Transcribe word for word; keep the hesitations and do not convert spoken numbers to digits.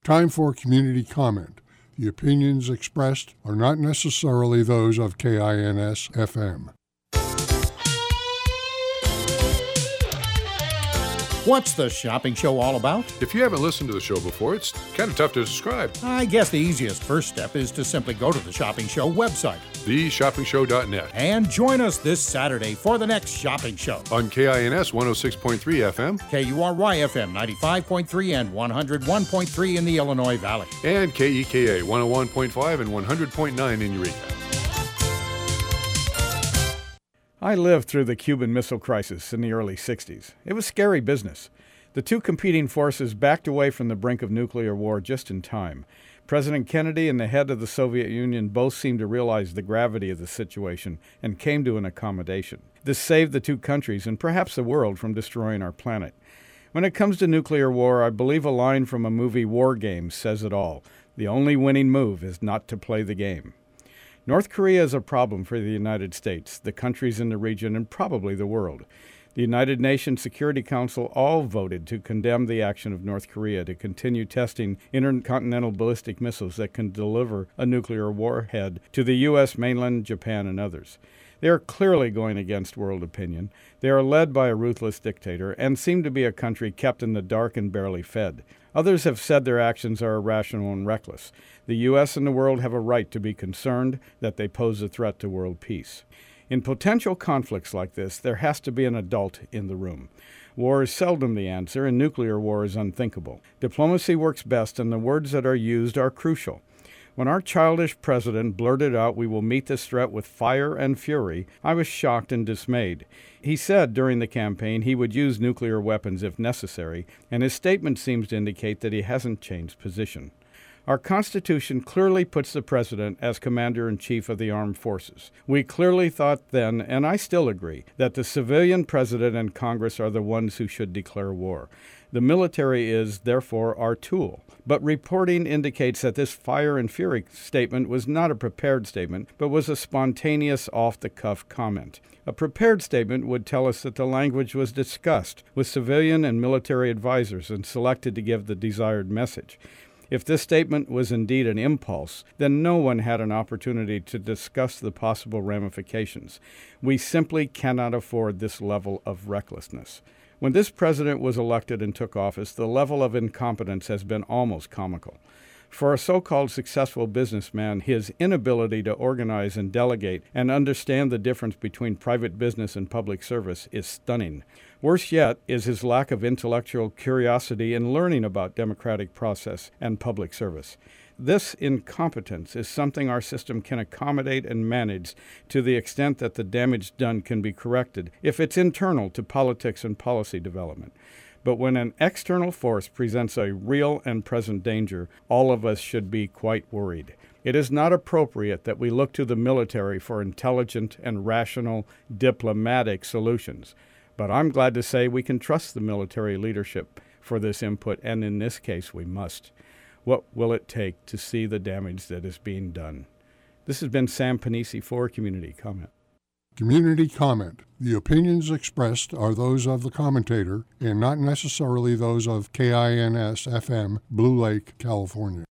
Time for community comment. The opinions expressed are not necessarily those of K I N S F M. What's the shopping show all about? If you haven't listened to the show before, it's kind of tough to describe. I guess the easiest first step is to simply go to the Shopping Show website, the shopping show dot net, and join us this Saturday for the next shopping show. On K I N S one oh six point three F M, K U R Y F M ninety-five point three and one oh one point three in the Illinois Valley, and K E K A one oh one point five and one hundred point nine in Eureka. I lived through the Cuban Missile Crisis in the early sixties. It was scary business. The two competing forces backed away from the brink of nuclear war just in time. President Kennedy and the head of the Soviet Union both seemed to realize the gravity of the situation and came to an accommodation. This saved the two countries and perhaps the world from destroying our planet. When it comes to nuclear war, I believe a line from a movie, War Games, says it all. The only winning move is not to play the game. North Korea is a problem for the United States, the countries in the region, and probably the world. The United Nations Security Council all voted to condemn the action of North Korea to continue testing intercontinental ballistic missiles that can deliver a nuclear warhead to the U S mainland, Japan, and others. They are clearly going against world opinion. They are led by a ruthless dictator and seem to be a country kept in the dark and barely fed. Others have said their actions are irrational and reckless. The U S and the world have a right to be concerned that they pose a threat to world peace. In potential conflicts like this, there has to be an adult in the room. War is seldom the answer, and nuclear war is unthinkable. Diplomacy works best, and the words that are used are crucial. When our childish president blurted out, "We will meet this threat with fire and fury," I was shocked and dismayed. He said during the campaign he would use nuclear weapons if necessary, and his statement seems to indicate that he hasn't changed position. Our Constitution clearly puts the President as Commander-in-Chief of the Armed Forces. We clearly thought then, and I still agree, that the civilian President and Congress are the ones who should declare war. The military is, therefore, our tool. But reporting indicates that this fire and fury statement was not a prepared statement, but was a spontaneous, off-the-cuff comment. A prepared statement would tell us that the language was discussed with civilian and military advisors and selected to give the desired message. If this statement was indeed an impulse, then no one had an opportunity to discuss the possible ramifications. We simply cannot afford this level of recklessness. When this president was elected and took office, the level of incompetence has been almost comical. For a so-called successful businessman, his inability to organize and delegate and understand the difference between private business and public service is stunning. Worse yet is his lack of intellectual curiosity in learning about democratic process and public service. This incompetence is something our system can accommodate and manage to the extent that the damage done can be corrected if it's internal to politics and policy development. But when an external force presents a real and present danger, all of us should be quite worried. It is not appropriate that we look to the military for intelligent and rational diplomatic solutions. But I'm glad to say we can trust the military leadership for this input, and in this case we must. What will it take to see the damage that is being done? This has been Sam Panisi for Community Comment. Community comment. The opinions expressed are those of the commentator and not necessarily those of K I N S F M, Blue Lake, California.